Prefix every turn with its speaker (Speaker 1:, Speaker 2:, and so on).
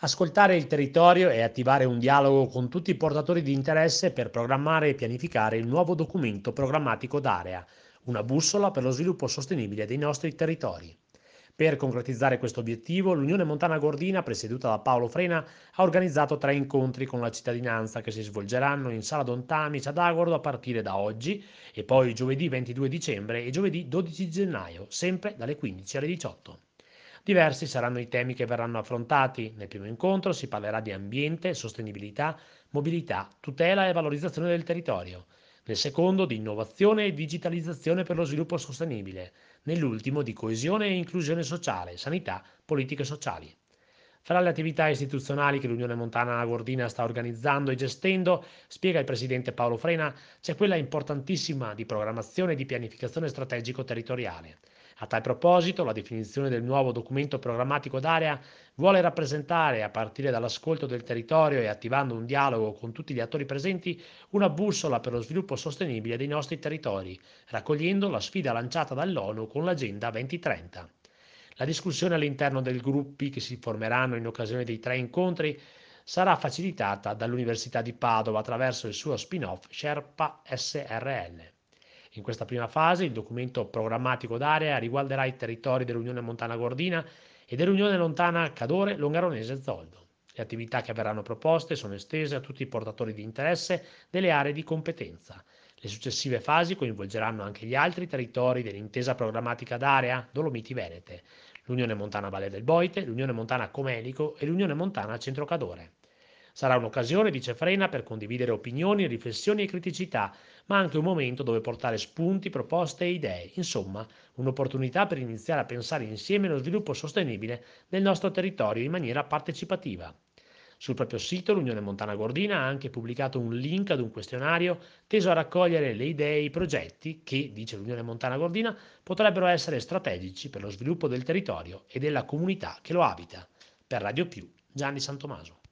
Speaker 1: Ascoltare il territorio e attivare un dialogo con tutti i portatori di interesse per programmare e pianificare il nuovo documento programmatico d'area, una bussola per lo sviluppo sostenibile dei nostri territori. Per concretizzare questo obiettivo, l'Unione Montana Gordina, presieduta da Paolo Frena, ha organizzato 3 incontri con la cittadinanza che si svolgeranno in Sala Don Tamis ad Agordo a partire da oggi e poi giovedì 22 dicembre e giovedì 12 gennaio, sempre dalle 15 alle 18. Diversi saranno i temi che verranno affrontati. Nel primo incontro si parlerà di ambiente, sostenibilità, mobilità, tutela e valorizzazione del territorio. Nel secondo di innovazione e digitalizzazione per lo sviluppo sostenibile. Nell'ultimo di coesione e inclusione sociale, sanità, politiche sociali. Fra le attività istituzionali che l'Unione Montana Gordina sta organizzando e gestendo, spiega il presidente Paolo Frena, c'è quella importantissima di programmazione e di pianificazione strategico territoriale. A tal proposito, la definizione del nuovo documento programmatico d'area vuole rappresentare, a partire dall'ascolto del territorio e attivando un dialogo con tutti gli attori presenti, una bussola per lo sviluppo sostenibile dei nostri territori, raccogliendo la sfida lanciata dall'ONU con l'Agenda 2030. La discussione all'interno dei gruppi che si formeranno in occasione dei 3 incontri sarà facilitata dall'Università di Padova attraverso il suo spin-off Sherpa SRL. In questa prima fase il documento programmatico d'area riguarderà i territori dell'Unione Montana Gordina e dell'Unione Montana Cadore Longaronese Zoldo. Le attività che verranno proposte sono estese a tutti i portatori di interesse delle aree di competenza. Le successive fasi coinvolgeranno anche gli altri territori dell'intesa programmatica d'area Dolomiti Venete, l'Unione Montana Valle del Boite, l'Unione Montana Comelico e l'Unione Montana Centro Cadore. Sarà un'occasione, dice Frena, per condividere opinioni, riflessioni e criticità, ma anche un momento dove portare spunti, proposte e idee, insomma, un'opportunità per iniziare a pensare insieme lo sviluppo sostenibile del nostro territorio in maniera partecipativa. Sul proprio sito l'Unione Montana Gordina ha anche pubblicato un link ad un questionario teso a raccogliere le idee e i progetti che, dice l'Unione Montana Gordina, potrebbero essere strategici per lo sviluppo del territorio e della comunità che lo abita. Per Radio Più, Gianni Santomaso.